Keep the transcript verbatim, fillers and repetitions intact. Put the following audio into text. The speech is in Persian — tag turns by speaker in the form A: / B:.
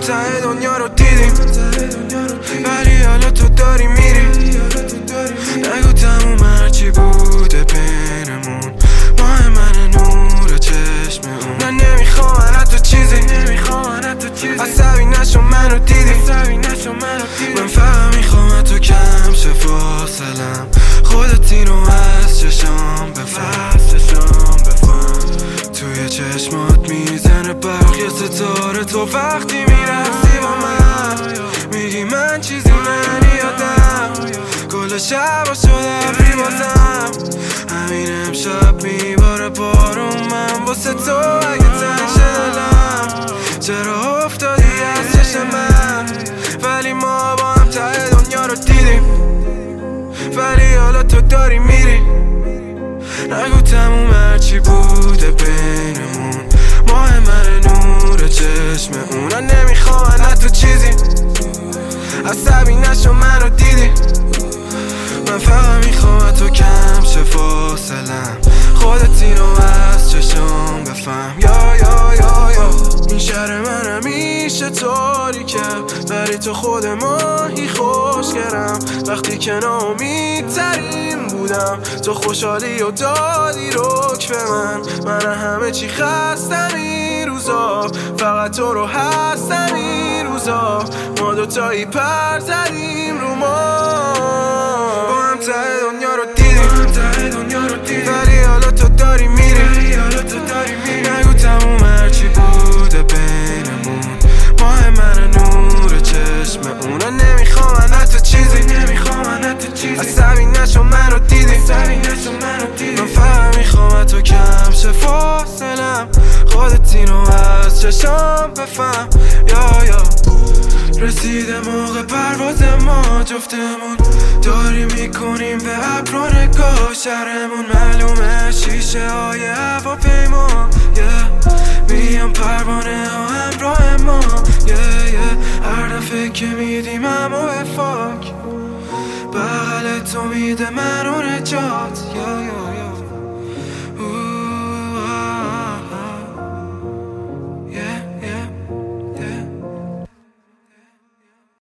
A: ته دنیا رو دیدیم، ولی حالا تو داری میری. نگو تموم هرچی بوده بینمون، ماه من نور چشم اون. من نمیخوام حتی چیزی، عصبی نشو منو دیدی. من فقط میخوام تو کم شه فاصلم، خودت اینو از چشام بفهم. توی چشمات میزنه برق یه ستاره، تو وقتی میرسی با من میگی من چیزی نمیادم. کل شبا شده ابری بازم، همین امشب میباره بارون من واسه تو. اگه تنگ شدم چرا افتادی از چشم من، ولی ما با هم ته دنیا رو دیدیم، ولی حالا تو داری میری. نگو تموم هرچی بوده بینمون، ماه من نور چشم اون. من نمیخوام حتی چیزی، عصبی نشو منو دیدی. من فقط میخوام تو کم شه فاصلم، خودت اینو از چشم بفهم. یا یا یا یا این شهر من همیشه تاریکه، ولی تو خود ماهی خوشگرم. وقتی که ناامیدترین بودم تو خوشحالی و دادی رک به من. من همه چی خستم این روزا، فقط تو رو هستم این روزا. ما دوتایی پر زدیم رو ما، با هم ته دنیا رو دیدیم، ولی حالا تو داری میری. نگو تموم هرچی بوده بینمون، ماه من نور چشم اون. نمیخوام حتی چیزی، عصبی نشو منو دیدی. من فقط میخوام تو کم شه فاصلم، خودت اینو از چشم بفهم. یا یا رسیده موقع پرواز ما جفتمون، داری میکنیم به ابر و نگاه شهرمون. معلومه شیشه های هواپیما yeah. میام پروانه ها همراه ما yeah, yeah. هر دفعه که میدیم همو افاک، بغل تو میده منو نجات yeah, yeah.